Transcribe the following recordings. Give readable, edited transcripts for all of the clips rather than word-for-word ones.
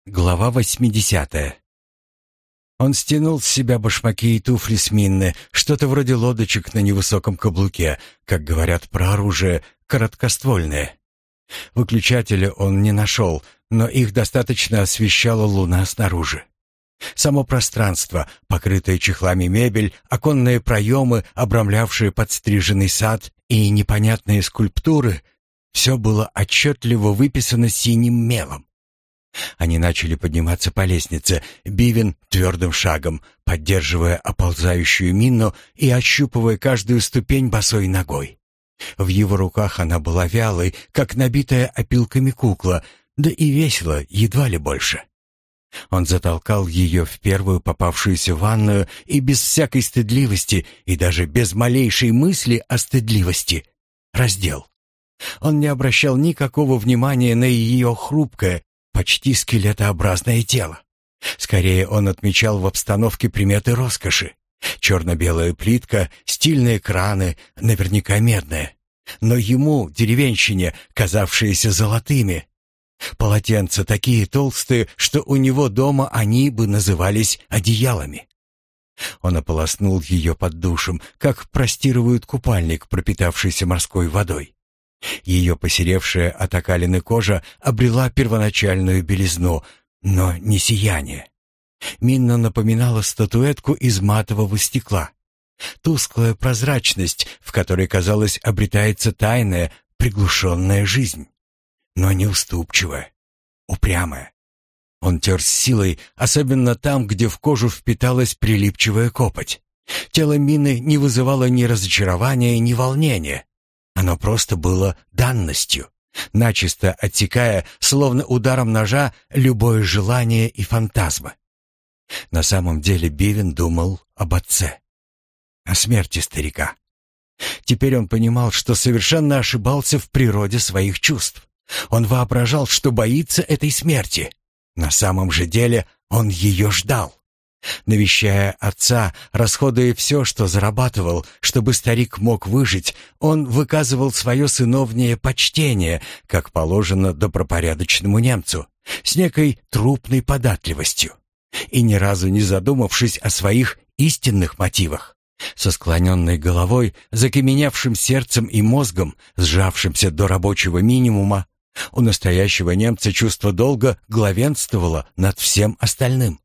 Глава 80. Он стянул с себя башмаки и туфли с Минны, что-то вроде лодочек на невысоком каблуке, как говорят про оружие, короткоствольное. Выключателя он не нашел, но их достаточно освещала луна снаружи. Само пространство, покрытое чехлами мебель, оконные проемы, обрамлявшие подстриженный сад и непонятные скульптуры — все было отчетливо выписано синим мелом. Они начали подниматься по лестнице, Бивен твердым шагом, поддерживая оползающую Минну и ощупывая каждую ступень босой ногой. В его руках она была вялой, как набитая опилками кукла, да и весила едва ли больше. Он затолкал ее в первую попавшуюся ванную и без всякой стыдливости, и даже без малейшей мысли о стыдливости, раздел. Он не обращал никакого внимания на ее хрупкое, почти скелетообразное тело. Скорее, он отмечал в обстановке приметы роскоши. Черно-белая плитка, стильные краны, наверняка медные. Но ему, деревенщине, казавшиеся золотыми. Полотенца такие толстые, что у него дома они бы назывались одеялами. Он ополоснул ее под душем, как простирывают купальник, пропитавшийся морской водой. Ее посеревшая от окалины кожа обрела первоначальную белизну, но не сияние. Минна напоминала статуэтку из матового стекла. Тусклая прозрачность, в которой, казалось, обретается тайная, приглушенная жизнь. Но неуступчивая, упрямая. Он тер с силой, особенно там, где в кожу впиталась прилипчивая копоть. Тело Минны не вызывало ни разочарования, ни волнения. Оно просто было данностью, начисто отсекая, словно ударом ножа, любое желание и фантазмы. На самом деле Бивен думал об отце, о смерти старика. Теперь он понимал, что совершенно ошибался в природе своих чувств. Он воображал, что боится этой смерти. На самом же деле он ее ждал. Навещая отца, расходуя все, что зарабатывал, чтобы старик мог выжить, он выказывал свое сыновнее почтение, как положено добропорядочному немцу, с некой трупной податливостью, и ни разу не задумавшись о своих истинных мотивах. Со склоненной головой, закаменевшим сердцем и мозгом, сжавшимся до рабочего минимума, у настоящего немца чувство долга главенствовало над всем остальным.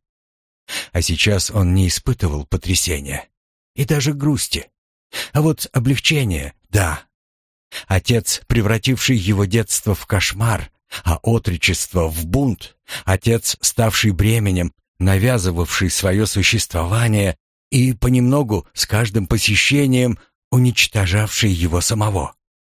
А сейчас он не испытывал потрясения и даже грусти. А вот облегчение, да. Отец, превративший его детство в кошмар, а отрочество в бунт, отец, ставший бременем, навязывавший свое существование и понемногу, с каждым посещением, уничтожавший его самого.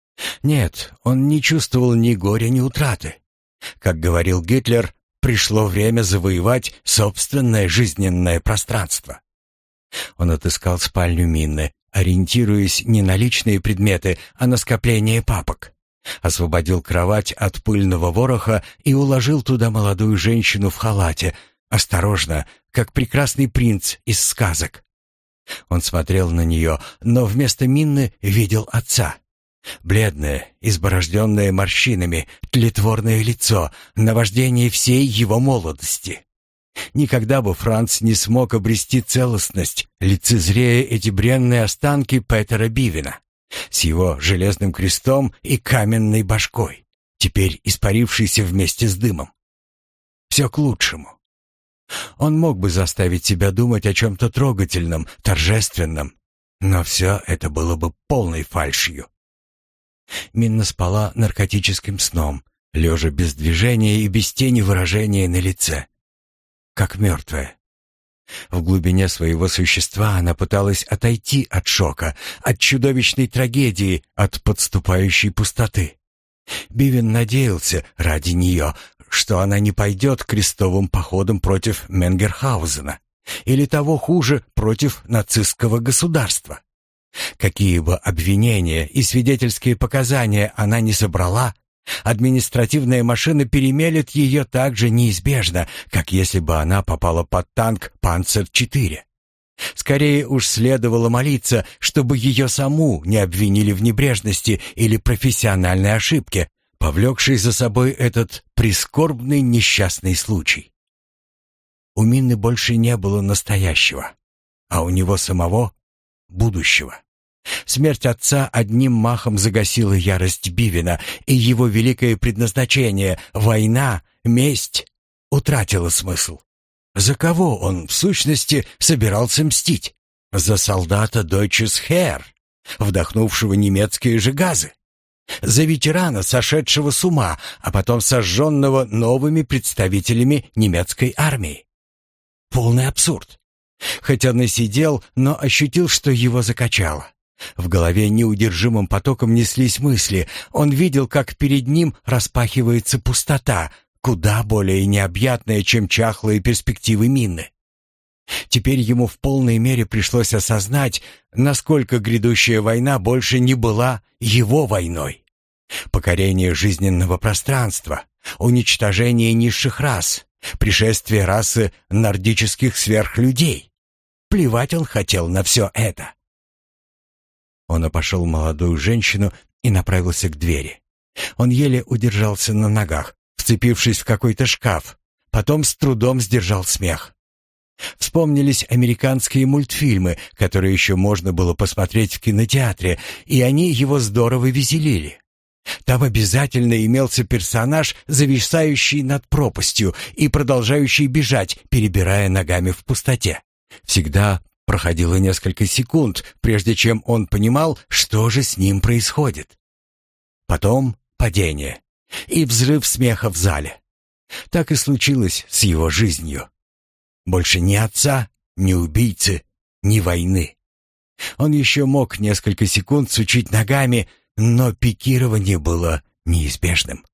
Нет, он не чувствовал ни горя, ни утраты. Как говорил Гитлер, пришло время завоевать собственное жизненное пространство. Он отыскал спальню Минны, ориентируясь не на личные предметы, а на скопление папок. Освободил кровать от пыльного вороха и уложил туда молодую женщину в халате, осторожно, как прекрасный принц из сказок. Он смотрел на нее, но вместо Минны видел отца. Бледное, изборожденное морщинами, тлетворное лицо, наваждение всей его молодости. Никогда бы Франц не смог обрести целостность, лицезрея эти бренные останки Петера Бивена с его железным крестом и каменной башкой, теперь испарившийся вместе с дымом. Все к лучшему. Он мог бы заставить себя думать о чем-то трогательном, торжественном, но все это было бы полной фальшью. Минна спала наркотическим сном, лежа без движения и без тени выражения на лице, как мертвая. В глубине своего существа она пыталась отойти от шока, от чудовищной трагедии, от подступающей пустоты. Бивен надеялся ради нее, что она не пойдет крестовым походом против Менгерхаузена, или того хуже, против нацистского государства. Какие бы обвинения и свидетельские показания она не собрала, административная машина перемелет ее так же неизбежно, как если бы она попала под танк «Панцер-4». Скорее уж следовало молиться, чтобы ее саму не обвинили в небрежности или профессиональной ошибке, повлекшей за собой этот прискорбный несчастный случай. У Минны больше не было настоящего, а у него самого — будущего. Смерть отца одним махом загасила ярость Бивина, и его великое предназначение — война, месть — утратило смысл. За кого он, в сущности, собирался мстить? За солдата Deutsches Heer, вдохнувшего немецкие же газы? За ветерана, сошедшего с ума, а потом сожженного новыми представителями немецкой армии? Полный абсурд. Хотя насидел, но ощутил, что его закачало. В голове неудержимым потоком неслись мысли. Он видел, как перед ним распахивается пустота, куда более необъятная, чем чахлые перспективы Минны. Теперь ему в полной мере пришлось осознать, насколько грядущая война больше не была его войной. Покорение жизненного пространства, уничтожение низших рас, пришествие расы нордических сверхлюдей. Плевать он хотел на все это. Он обошел молодую женщину и направился к двери. Он еле удержался на ногах, вцепившись в какой-то шкаф, потом с трудом сдержал смех. Вспомнились американские мультфильмы, которые еще можно было посмотреть в кинотеатре, и они его здорово веселили. Там обязательно имелся персонаж, зависающий над пропастью и продолжающий бежать, перебирая ногами в пустоте. Всегда проходило несколько секунд, прежде чем он понимал, что же с ним происходит. Потом падение и взрыв смеха в зале. Так и случилось с его жизнью. Больше ни отца, ни убийцы, ни войны. Он еще мог несколько секунд сучить ногами, но пикирование было неизбежным.